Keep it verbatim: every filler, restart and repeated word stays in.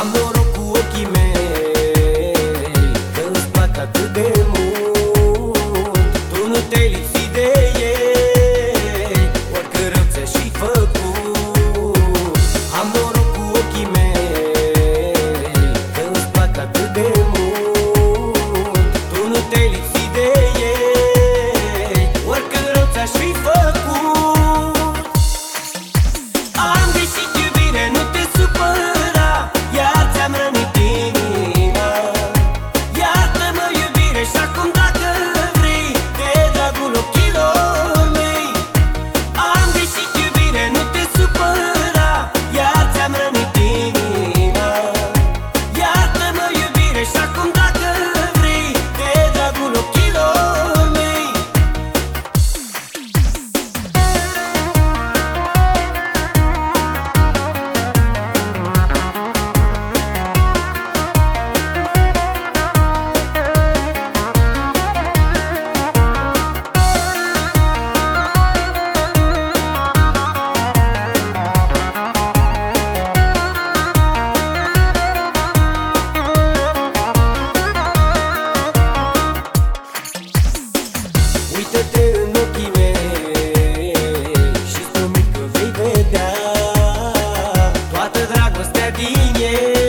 Am noroc cu ochii mei că îți plac atât de mult. Tu nu te-ai lipsit de ei, oricât rău ți-ai și făcut. Am noroc cu ochii mei că îți plac atât de mult. Tu nu te-ai lipsit de ei, oricât rău ți-aș fi făcut. Am greșit, iubire, nu te supăra, iar ți-am rănit inima. Iartă-mă, iubire, și acum dacă vrei, de dragul ochilor mei. Am greșit, iubire, nu te supăra, iar ți-am rănit inima. Iartă-mă, iubire, și acum dacă vrei, de dragul ochilor mei. Uită-te în ochii mei și-ți promit că vei vedea toată dragostea din ei.